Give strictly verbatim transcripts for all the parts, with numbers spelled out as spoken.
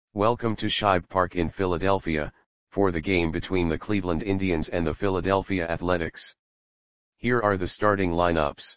Welcome to Shibe Park in Philadelphia, for the game between the Cleveland Indians and the Philadelphia Athletics. Here are the starting lineups.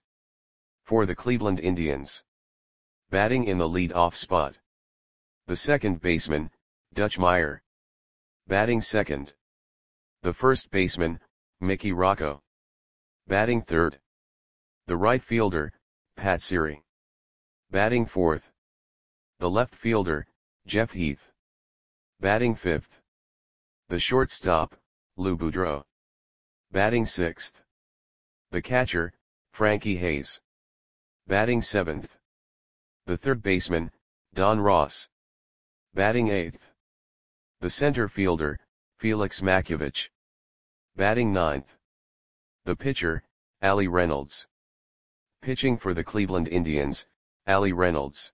For the Cleveland Indians. Batting in the lead-off spot. The second baseman, Dutch Meyer. Batting second. The first baseman, Mickey Rocco. Batting third. The right fielder, Pat Siri. Batting fourth. The left fielder, Jeff Heath. Batting fifth. The shortstop, Lou Boudreau. Batting sixth. The catcher, Frankie Hayes. Batting seventh. The third baseman, Don Ross. Batting eighth. The center fielder, Felix Makiewicz. Batting ninth. The pitcher, Ali Reynolds. Pitching for the Cleveland Indians, Ali Reynolds.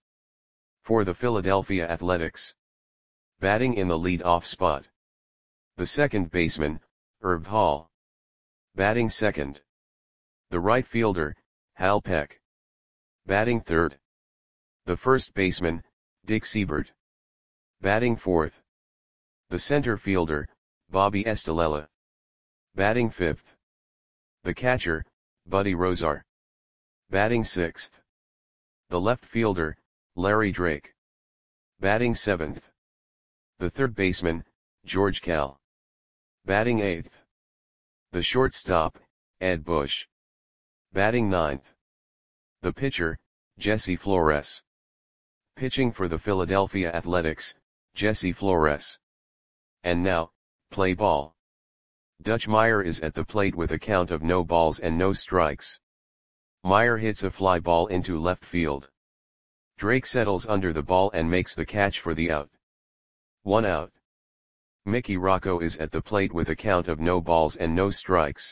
For the Philadelphia Athletics. Batting in the lead-off spot. The second baseman, Herb Hall. Batting second. The right fielder, Hal Peck. Batting third. The first baseman, Dick Seibert. Batting fourth. The center fielder, Bobby Estalella. Batting fifth. The catcher, Buddy Rozar. Batting sixth. The left fielder, Larry Drake. Batting seventh. The third baseman, George Kell. Batting eighth. The shortstop, Ed Bush. Batting ninth. The pitcher, Jesse Flores. Pitching for the Philadelphia Athletics, Jesse Flores. And now, play ball. Dutch Meyer is at the plate with a count of no balls and no strikes. Meyer hits a fly ball into left field. Drake settles under the ball and makes the catch for the out. One out. Mickey Rocco is at the plate with a count of no balls and no strikes.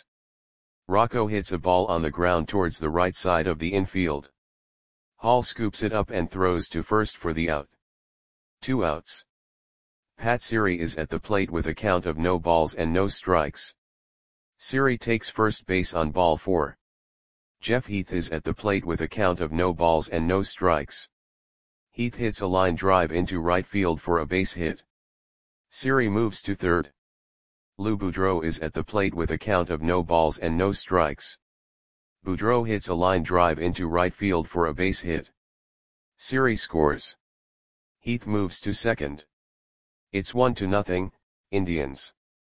Rocco hits a ball on the ground towards the right side of the infield. Hall scoops it up and throws to first for the out. Two outs. Pat Siri is at the plate with a count of no balls and no strikes. Siri takes first base on ball four. Jeff Heath is at the plate with a count of no balls and no strikes. Heath hits a line drive into right field for a base hit. Siri moves to third. Lou Boudreau is at the plate with a count of no balls and no strikes. Boudreau hits a line drive into right field for a base hit. Siri scores. Heath moves to second. It's one to nothing, Indians.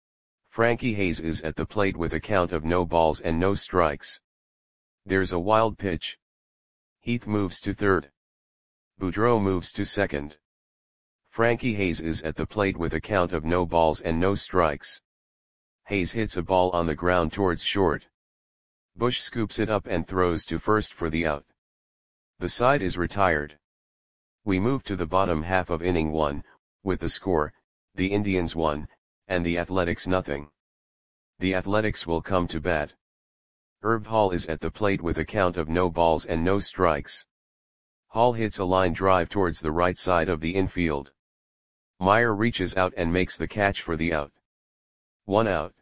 Frankie Hayes is at the plate with a count of no balls and no strikes. There's a wild pitch. Heath moves to third. Boudreau moves to second. Frankie Hayes is at the plate with a count of no balls and no strikes. Hayes hits a ball on the ground towards short. Bush scoops it up and throws to first for the out. The side is retired. We move to the bottom half of inning one, with the score, the Indians one, and the Athletics nothing. The Athletics will come to bat. Herb Hall is at the plate with a count of no balls and no strikes. Hall hits a line drive towards the right side of the infield. Meyer reaches out and makes the catch for the out. One out.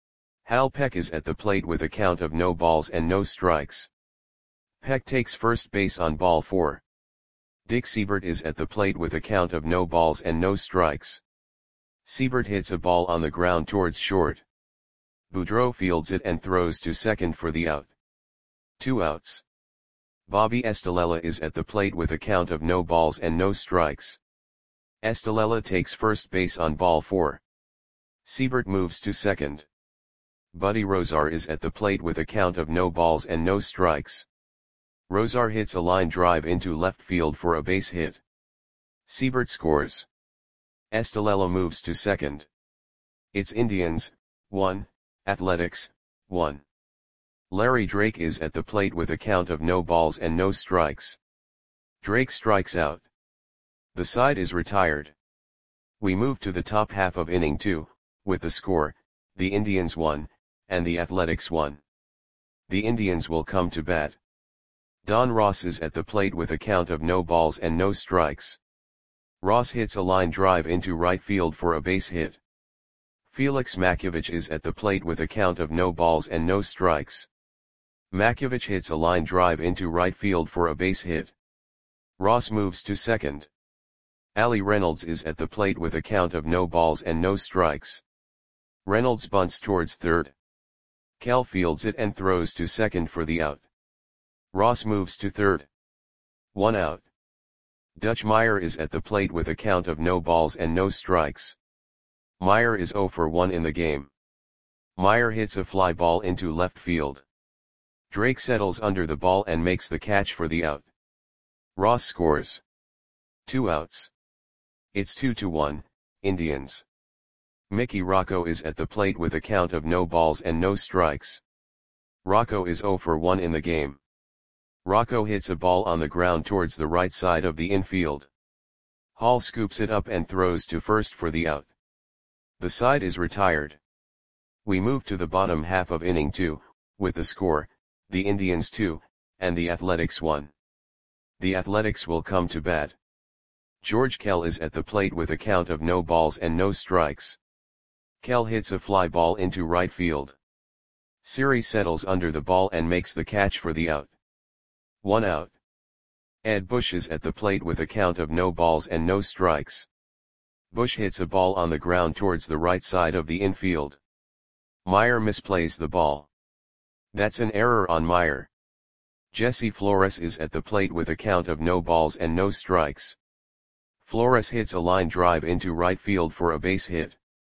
Hal Peck is at the plate with a count of no balls and no strikes. Peck takes first base on ball four. Dick Seibert is at the plate with a count of no balls and no strikes. Seibert hits a ball on the ground towards short. Boudreau fields it and throws to second for the out. Two outs. Bobby Estalella is at the plate with a count of no balls and no strikes. Estalella takes first base on ball four. Seibert moves to second. Buddy Rozar is at the plate with a count of no balls and no strikes. Rozar hits a line drive into left field for a base hit. Seibert scores. Estalella moves to second. It's Indians, one, Athletics, one. Larry Drake is at the plate with a count of no balls and no strikes. Drake strikes out. The side is retired. We move to the top half of inning two, with the score, the Indians one, and the Athletics one. The Indians will come to bat. Don Ross is at the plate with a count of no balls and no strikes. Ross hits a line drive into right field for a base hit. Felix Makiewicz is at the plate with a count of no balls and no strikes. Makiewicz hits a line drive into right field for a base hit. Ross moves to second. Ali Reynolds is at the plate with a count of no balls and no strikes. Reynolds bunts towards third. Kell fields it and throws to second for the out. Ross moves to third. One out. Dutch Meyer is at the plate with a count of no balls and no strikes. Meyer is zero for one in the game. Meyer hits a fly ball into left field. Drake settles under the ball and makes the catch for the out. Ross scores. Two outs. It's two to one, Indians. Mickey Rocco is at the plate with a count of no balls and no strikes. Rocco is zero for one in the game. Rocco hits a ball on the ground towards the right side of the infield. Hall scoops it up and throws to first for the out. The side is retired. We move to the bottom half of inning two, with the score, the Indians two, and the Athletics one. The Athletics will come to bat. George Kell is at the plate with a count of no balls and no strikes. Kell hits a fly ball into right field. Siri settles under the ball and makes the catch for the out. One out. Ed Bush is at the plate with a count of no balls and no strikes. Bush hits a ball on the ground towards the right side of the infield. Meyer misplays the ball. That's an error on Meyer. Jesse Flores is at the plate with a count of no balls and no strikes. Flores hits a line drive into right field for a base hit.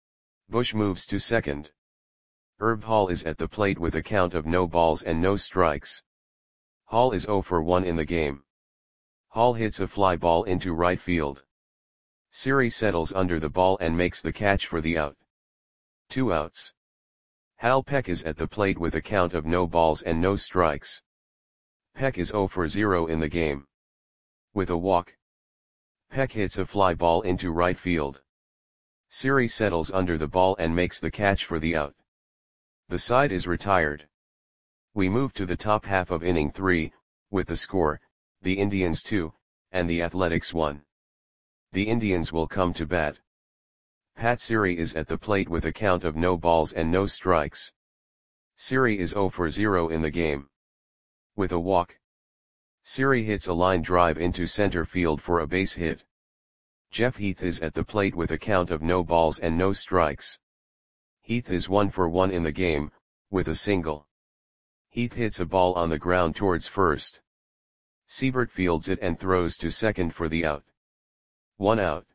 Bush moves to second. Herb Hall is at the plate with a count of no balls and no strikes. Hall is zero for one in the game. Hall hits a fly ball into right field. Siri settles under the ball and makes the catch for the out. Two outs. Hal Peck is at the plate with a count of no balls and no strikes. Peck is zero for zero in the game. With a walk. Peck hits a fly ball into right field. Siri settles under the ball and makes the catch for the out. The side is retired. We move to the top half of inning three, with the score, the Indians two, and the Athletics one. The Indians will come to bat. Pat Siri is at the plate with a count of no balls and no strikes. Siri is zero for zero in the game. With a walk. Siri hits a line drive into center field for a base hit. Jeff Heath is at the plate with a count of no balls and no strikes. Heath is one for one in the game, with a single. Heath hits a ball on the ground towards first. Siebert fields it and throws to second for the out. One out.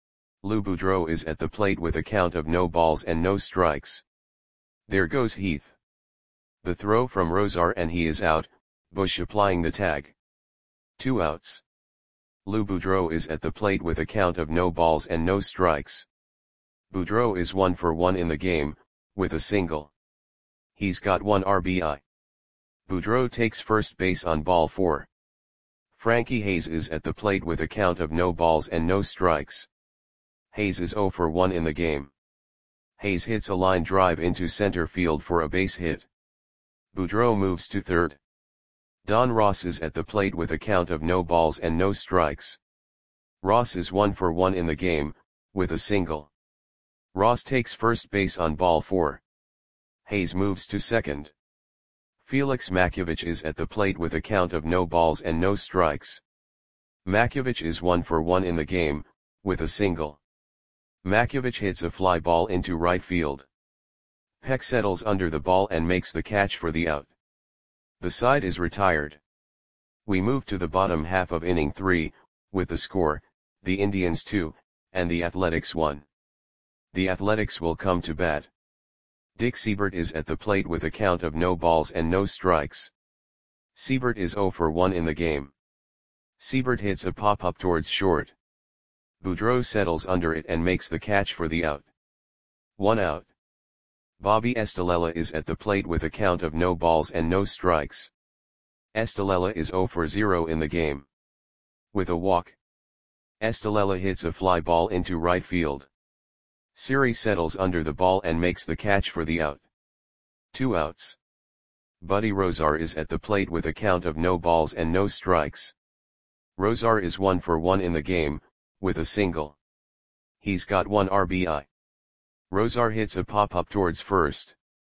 Lou Boudreau is at the plate with a count of no balls and no strikes. There goes Heath. The throw from Rosar and he is out, Bush applying the tag. Two outs. Lou Boudreau is at the plate with a count of no balls and no strikes. Boudreau is one for one in the game, with a single. He's got one R B I. Boudreau takes first base on ball four. Frankie Hayes is at the plate with a count of no balls and no strikes. Hayes is zero for one in the game. Hayes hits a line drive into center field for a base hit. Boudreau moves to third. Don Ross is at the plate with a count of no balls and no strikes. Ross is one for one in the game, with a single. Ross takes first base on ball four. Hayes moves to second. Felix Makiewicz is at the plate with a count of no balls and no strikes. Makiewicz is one for one in the game, with a single. Makiewicz hits a fly ball into right field. Peck settles under the ball and makes the catch for the out. The side is retired. We move to the bottom half of inning three, with the score, the Indians two, and the Athletics one. The Athletics will come to bat. Dick Siebert is at the plate with a count of no balls and no strikes. Siebert is zero for one in the game. Siebert hits a pop-up towards short. Boudreau settles under it and makes the catch for the out. One out. Bobby Estalella is at the plate with a count of no balls and no strikes. Estalella is zero for zero in the game. With a walk. Estalella hits a fly ball into right field. Siri settles under the ball and makes the catch for the out. Two outs. Buddy Rosar is at the plate with a count of no balls and no strikes. Rosar is one for one in the game, with a single. He's got one R B I. Rosar hits a pop-up towards first.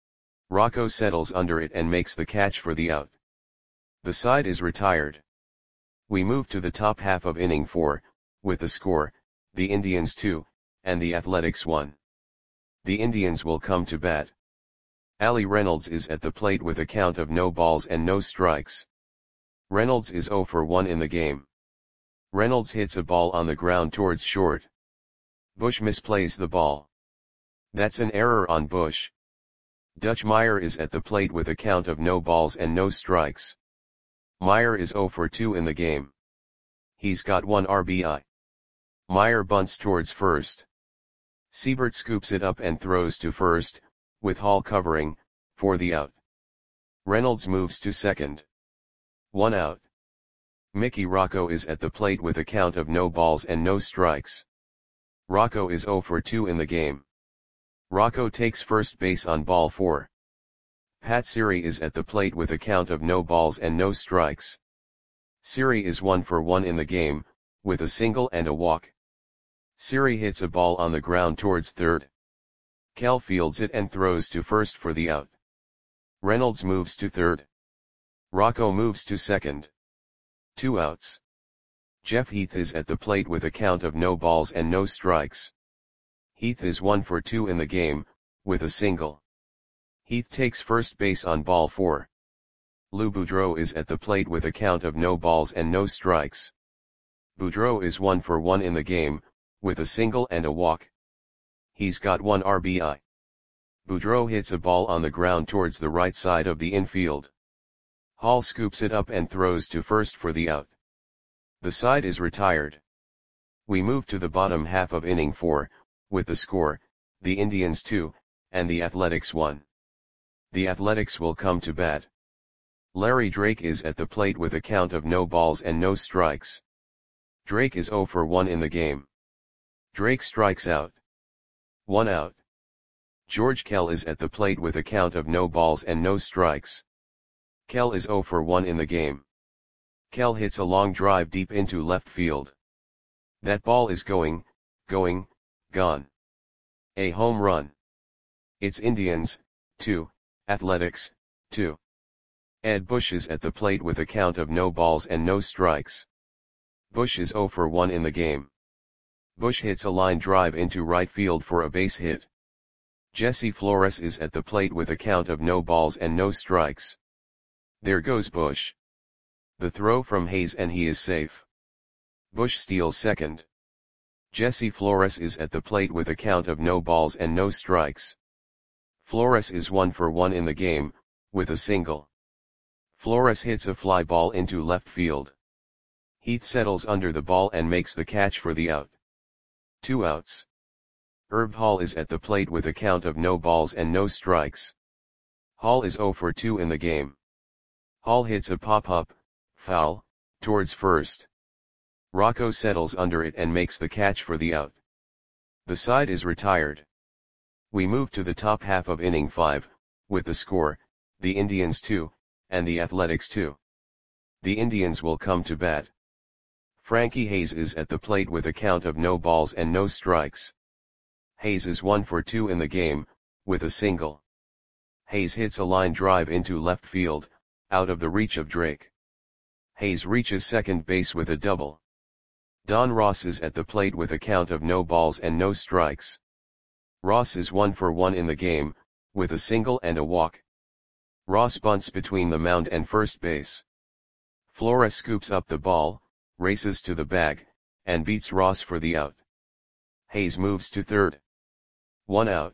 Rocco settles under it and makes the catch for the out. The side is retired. We move to the top half of inning four, with the score, the Indians two, and the Athletics one. The Indians will come to bat. Ali Reynolds is at the plate with a count of no balls and no strikes. Reynolds is zero for one in the game. Reynolds hits a ball on the ground towards short. Bush misplays the ball. That's an error on Bush. Dutch Meyer is at the plate with a count of no balls and no strikes. Meyer is zero for two in the game. He's got one R B I. Meyer bunts towards first. Siebert scoops it up and throws to first, with Hall covering, for the out. Reynolds moves to second. One out. Mickey Rocco is at the plate with a count of no balls and no strikes. Rocco is zero for two in the game. Rocco takes first base on ball four. Pat Siri is at the plate with a count of no balls and no strikes. Siri is one for one in the game, with a single and a walk. Siri hits a ball on the ground towards third. Kell fields it and throws to first for the out. Reynolds moves to third. Rocco moves to second. Two outs. Jeff Heath is at the plate with a count of no balls and no strikes. Heath is one for two in the game, with a single. Heath takes first base on ball four. Lou Boudreau is at the plate with a count of no balls and no strikes. Boudreau is one for one in the game, with a single and a walk. He's got one R B I. Boudreau hits a ball on the ground towards the right side of the infield. Hall scoops it up and throws to first for the out. The side is retired. We move to the bottom half of inning four, with the score, the Indians two, and the Athletics one. The Athletics will come to bat. Larry Drake is at the plate with a count of no balls and no strikes. Drake is zero for one in the game. Drake strikes out. One out. George Kell is at the plate with a count of no balls and no strikes. Kell is zero for one in the game. Kell hits a long drive deep into left field. That ball is going, going, gone. A home run. It's Indians, two, Athletics, two. Ed Bush is at the plate with a count of no balls and no strikes. Bush is zero for one in the game. Bush hits a line drive into right field for a base hit. Jesse Flores is at the plate with a count of no balls and no strikes. There goes Bush. The throw from Hayes and he is safe. Bush steals second. Jesse Flores is at the plate with a count of no balls and no strikes. Flores is one for one in the game, with a single. Flores hits a fly ball into left field. Heath settles under the ball and makes the catch for the out. Two outs. Herb Hall is at the plate with a count of no balls and no strikes. Hall is zero for two in the game. Hall hits a pop-up, foul, towards first. Rocco settles under it and makes the catch for the out. The side is retired. We move to the top half of inning five, with the score, the Indians two, and the Athletics two. The Indians will come to bat. Frankie Hayes is at the plate with a count of no balls and no strikes. Hayes is one for two in the game, with a single. Hayes hits a line drive into left field, out of the reach of Drake. Hayes reaches second base with a double. Don Ross is at the plate with a count of no balls and no strikes. Ross is one for one in the game, with a single and a walk. Ross bunts between the mound and first base. Flores scoops up the ball, races to the bag, and beats Ross for the out. Hayes moves to third. One out.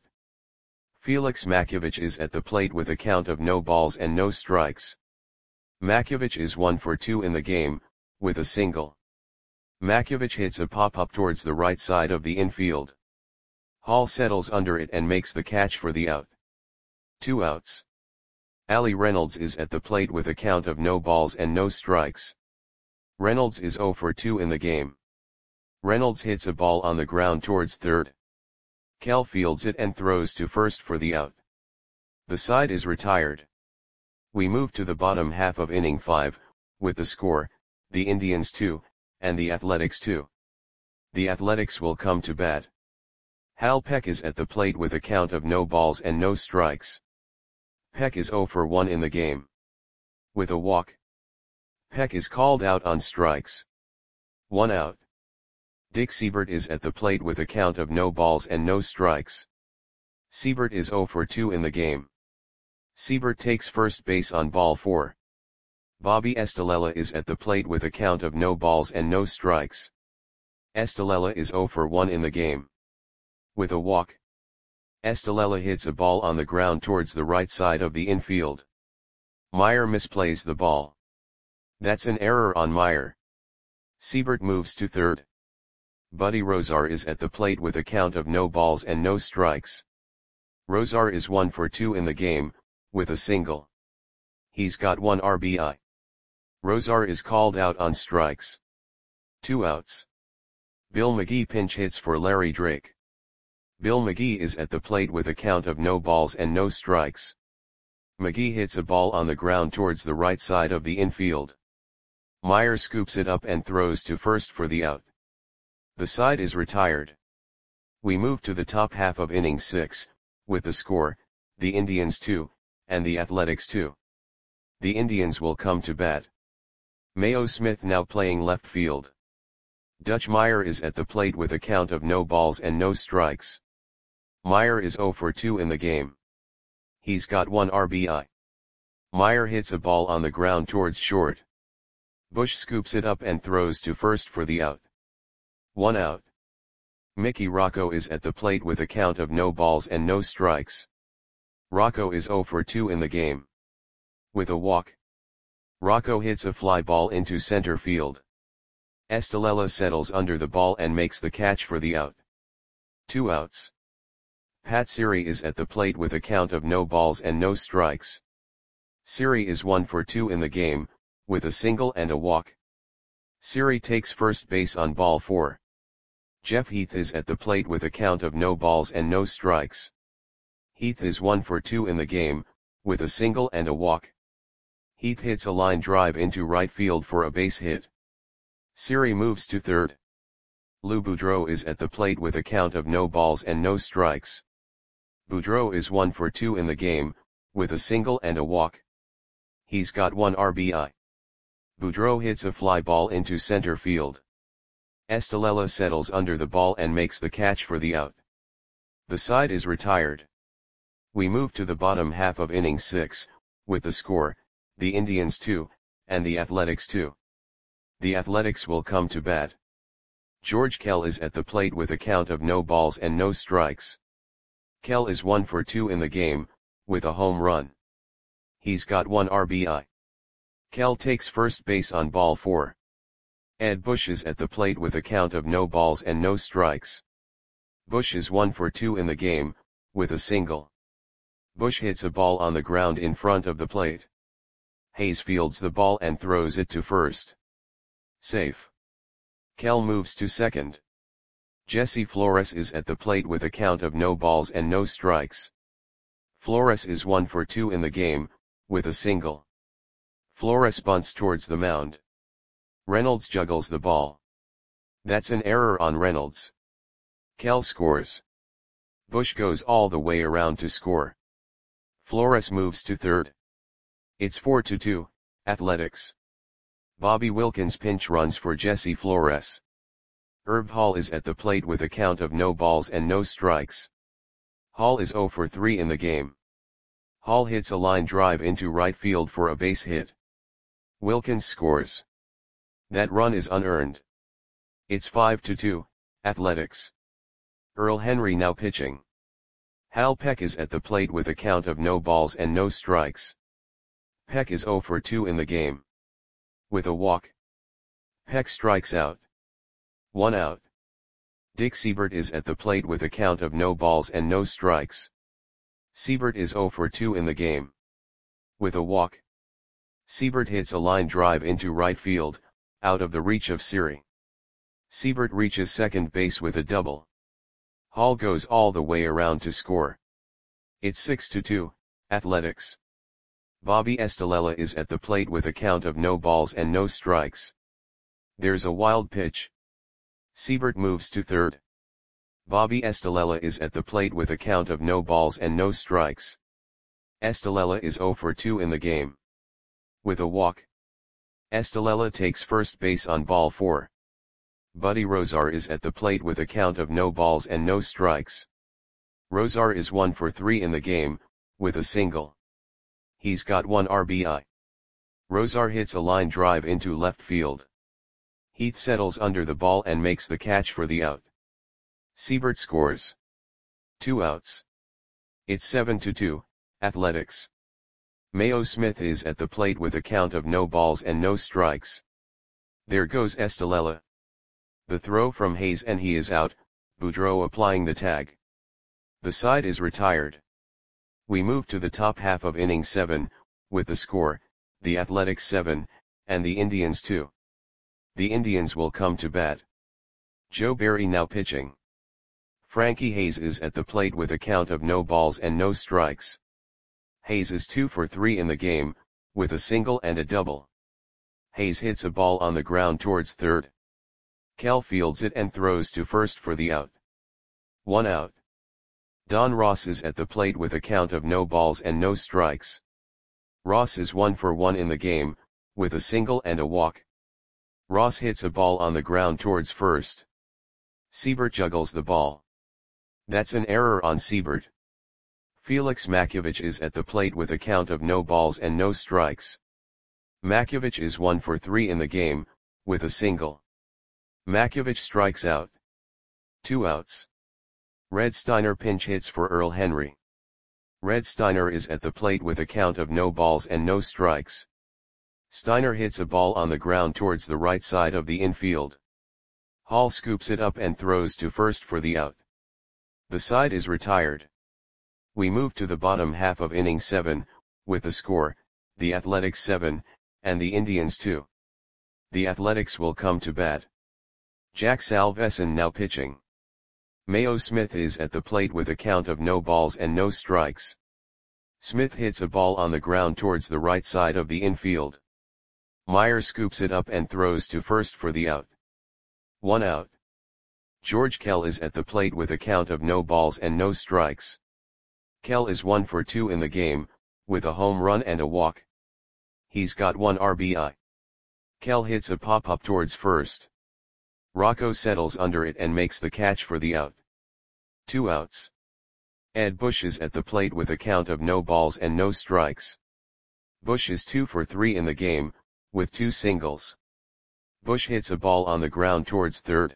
Felix Makiewicz is at the plate with a count of no balls and no strikes. Makiewicz is one for two in the game, with a single. Makiewicz hits a pop-up towards the right side of the infield. Hall settles under it and makes the catch for the out. Two outs. Ali Reynolds is at the plate with a count of no balls and no strikes. Reynolds is zero for two in the game. Reynolds hits a ball on the ground towards third. Kell fields it and throws to first for the out. The side is retired. We move to the bottom half of inning five, with the score, the Indians two, and the Athletics two. The Athletics will come to bat. Hal Peck is at the plate with a count of no balls and no strikes. Peck is zero for one in the game. With a walk. Peck is called out on strikes. One out. Dick Seibert is at the plate with a count of no balls and no strikes. Seibert is zero for two in the game. Seibert takes first base on ball four. Bobby Estalella is at the plate with a count of no balls and no strikes. Estalella is zero for one in the game. With a walk, Estalella hits a ball on the ground towards the right side of the infield. Meyer misplays the ball. That's an error on Meyer. Seibert moves to third. Buddy Rozar is at the plate with a count of no balls and no strikes. Rozar is one for two in the game, with a single. He's got one R B I. Rozar is called out on strikes. Two outs. Bill McGee pinch hits for Larry Drake. Bill McGee is at the plate with a count of no balls and no strikes. McGee hits a ball on the ground towards the right side of the infield. Meyer scoops it up and throws to first for the out. The side is retired. We move to the top half of inning six, with the score, the Indians two, and the Athletics two. The Indians will come to bat. Mayo Smith now playing left field. Dutch Meyer is at the plate with a count of no balls and no strikes. Meyer is zero for two in the game. He's got one R B I. Meyer hits a ball on the ground towards short. Bush scoops it up and throws to first for the out. One out. Mickey Rocco is at the plate with a count of no balls and no strikes. Rocco is zero for two in the game. With a walk, Rocco hits a fly ball into center field. Estalella settles under the ball and makes the catch for the out. Two outs. Pat Siri is at the plate with a count of no balls and no strikes. Siri is one for two in the game, with a single and a walk. Siri takes first base on ball four. Jeff Heath is at the plate with a count of no balls and no strikes. Heath is one for two in the game, with a single and a walk. Heath hits a line drive into right field for a base hit. Siri moves to third. Lou Boudreau is at the plate with a count of no balls and no strikes. Boudreau is one for two in the game, with a single and a walk. He's got one R B I. Boudreau hits a fly ball into center field. Estalella settles under the ball and makes the catch for the out. The side is retired. We move to the bottom half of inning six, with the score, the Indians two, and the Athletics two. The Athletics will come to bat. George Kell is at the plate with a count of no balls and no strikes. Kell is one for two in the game, with a home run. He's got one R B I. Kell takes first base on ball four. Ed Bush is at the plate with a count of no balls and no strikes. Bush is one for two in the game, with a single. Bush hits a ball on the ground in front of the plate. Hayes fields the ball and throws it to first. Safe. Kell moves to second. Jesse Flores is at the plate with a count of no balls and no strikes. Flores is one for two in the game, with a single. Flores bunts towards the mound. Reynolds juggles the ball. That's an error on Reynolds. Kell scores. Bush goes all the way around to score. Flores moves to third. It's four to two, Athletics. Bobby Wilkins pinch runs for Jesse Flores. Herb Hall is at the plate with a count of no balls and no strikes. Hall is zero for three in the game. Hall hits a line drive into right field for a base hit. Wilkins scores. That run is unearned. It's five to two, Athletics. Earl Henry now pitching. Hal Peck is at the plate with a count of no balls and no strikes. Peck is zero for two in the game. With a walk, Peck strikes out. One out. Dick Seibert is at the plate with a count of no balls and no strikes. Seibert is zero for two in the game. With a walk, Seibert hits a line drive into right field, out of the reach of Siri. Seibert reaches second base with a double. Hall goes all the way around to score. It's six to two, Athletics. Bobby Estalella is at the plate with a count of no balls and no strikes. There's a wild pitch. Seibert moves to third. Bobby Estalella is at the plate with a count of no balls and no strikes. Estalella is zero for two in the game. With a walk, Estalella takes first base on ball four. Buddy Rosar is at the plate with a count of no balls and no strikes. Rosar is one for three in the game, with a single. He's got one R B I. Rosar hits a line drive into left field. Heath settles under the ball and makes the catch for the out. Siebert scores. Two outs. It's seven to two, Athletics. Mayo Smith is at the plate with a count of no balls and no strikes. There goes Estalella. The throw from Hayes and he is out, Boudreau applying the tag. The side is retired. We move to the top half of inning seven, with the score, the Athletics seven, and the Indians two. The Indians will come to bat. Joe Barry now pitching. Frankie Hayes is at the plate with a count of no balls and no strikes. Hayes is two for three in the game, with a single and a double. Hayes hits a ball on the ground towards third. Kell fields it and throws to first for the out. One out. Don Ross is at the plate with a count of no balls and no strikes. Ross is one for one in the game, with a single and a walk. Ross hits a ball on the ground towards first. Siebert juggles the ball. That's an error on Siebert. Felix Makiewicz is at the plate with a count of no balls and no strikes. Makiewicz is one for three in the game, with a single. Makiewicz strikes out. Two outs. Red Steiner pinch hits for Earl Henry. Red Steiner is at the plate with a count of no balls and no strikes. Steiner hits a ball on the ground towards the right side of the infield. Hall scoops it up and throws to first for the out. The side is retired. We move to the bottom half of inning seven, with the score, the Athletics seven, and the Indians two. The Athletics will come to bat. Jack Salveson now pitching. Mayo Smith is at the plate with a count of no balls and no strikes. Smith hits a ball on the ground towards the right side of the infield. Meyer scoops it up and throws to first for the out. One out. George Kell is at the plate with a count of no balls and no strikes. Kell is one for two in the game, with a home run and a walk. He's got one R B I. Kell hits a pop-up towards first. Rocco settles under it and makes the catch for the out. Two outs. Ed Bush is at the plate with a count of no balls and no strikes. Bush is two for three in the game, with two singles. Bush hits a ball on the ground towards third.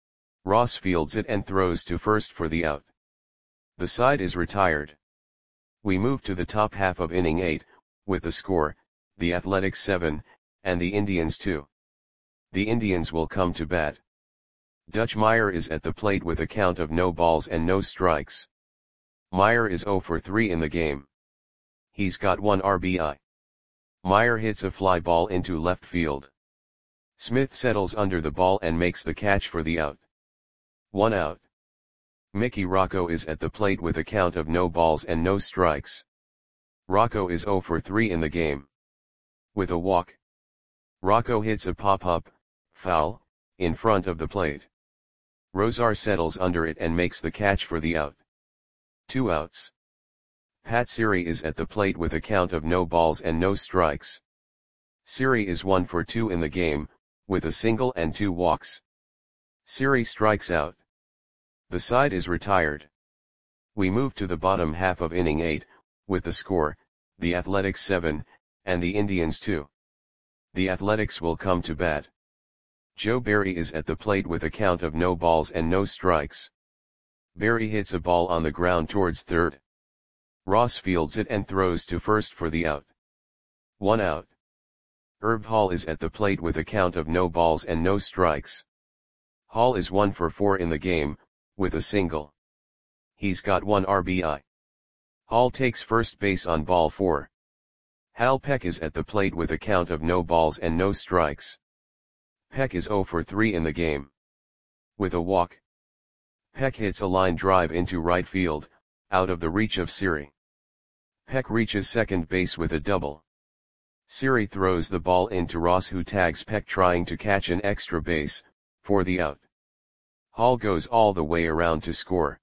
Ross fields it and throws to first for the out. The side is retired. We move to the top half of inning eight, with the score, the Athletics seven, and the Indians two. The Indians will come to bat. Dutch Meyer is at the plate with a count of no balls and no strikes. Meyer is zero for three in the game. He's got one R B I. Meyer hits a fly ball into left field. Smith settles under the ball and makes the catch for the out. One out. Mickey Rocco is at the plate with a count of no balls and no strikes. Rocco is zero for three in the game. With a walk. Rocco hits a pop-up, foul, in front of the plate. Rosar settles under it and makes the catch for the out. Two outs. Pat Siri is at the plate with a count of no balls and no strikes. Siri is one for two in the game, with a single and two walks. Siri strikes out. The side is retired. We move to the bottom half of inning eight, with the score, the Athletics seven, and the Indians two. The Athletics will come to bat. Joe Barry is at the plate with a count of no balls and no strikes. Barry hits a ball on the ground towards third. Ross fields it and throws to first for the out. One out. Herb Hall is at the plate with a count of no balls and no strikes. Hall is one for four in the game, with a single. He's got one R B I. Hall takes first base on ball four. Hal Peck is at the plate with a count of no balls and no strikes. Peck is zero for three in the game. With a walk. Peck hits a line drive into right field, out of the reach of Siri. Peck reaches second base with a double. Siri throws the ball into Ross, who tags Peck trying to catch an extra base, for the out. Hall goes all the way around to score.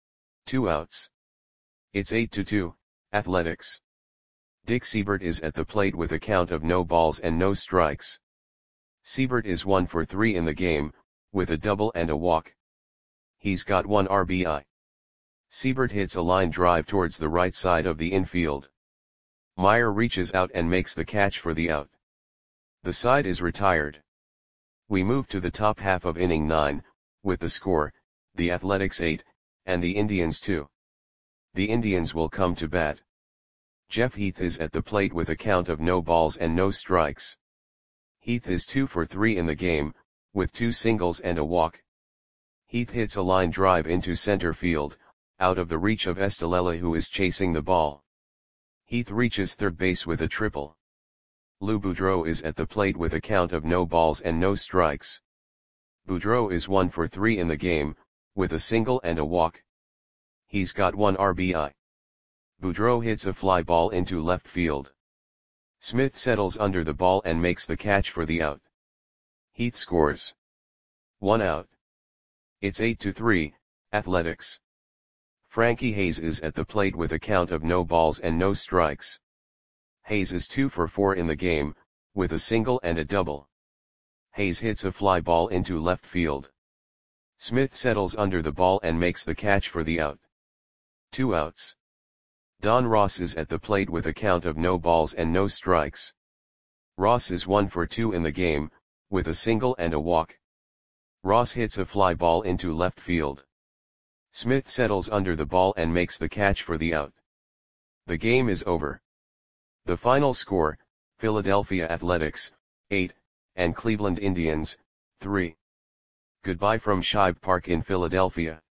Two outs. It's eight to two, Athletics. Dick Siebert is at the plate with a count of no balls and no strikes. Siebert is one for three in the game, with a double and a walk. He's got one R B I. Siebert hits a line drive towards the right side of the infield. Meyer reaches out and makes the catch for the out. The side is retired. We move to the top half of inning nine, with the score, the Athletics eight, and the Indians two. The Indians will come to bat. Jeff Heath is at the plate with a count of no balls and no strikes. Heath is two for three in the game, with two singles and a walk. Heath hits a line drive into center field, out of the reach of Estelella, who is chasing the ball. Heath reaches third base with a triple. Lou Boudreau is at the plate with a count of no balls and no strikes. Boudreau is one for three in the game, with a single and a walk. He's got one R B I. Boudreau hits a fly ball into left field. Smith settles under the ball and makes the catch for the out. Heath scores. One out. It's eight to three, Athletics. Frankie Hayes is at the plate with a count of no balls and no strikes. Hayes is two for four in the game, with a single and a double. Hayes hits a fly ball into left field. Smith settles under the ball and makes the catch for the out. Two outs. Don Ross is at the plate with a count of no balls and no strikes. Ross is one for two in the game, with a single and a walk. Ross hits a fly ball into left field. Smith settles under the ball and makes the catch for the out. The game is over. The final score, Philadelphia Athletics, eight, and Cleveland Indians, three. Goodbye from Shibe Park in Philadelphia.